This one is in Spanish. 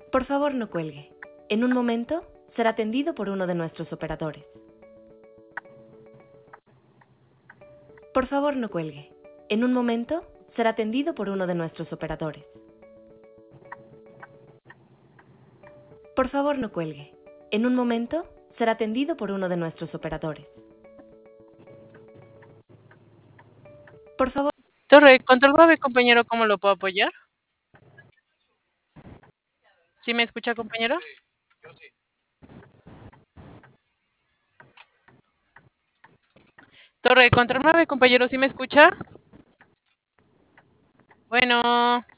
Por favor, no cuelgue. En un momento será atendido por uno de nuestros operadores. Por favor, no cuelgue. En un momento será atendido por uno de nuestros operadores. Por favor, no cuelgue. En un momento será atendido por uno de nuestros operadores. Por favor. Torre, control 9, compañero, ¿cómo lo puedo apoyar? ¿Sí me escucha, compañero? Torre, control 9, compañero, ¿sí me escucha? Bueno.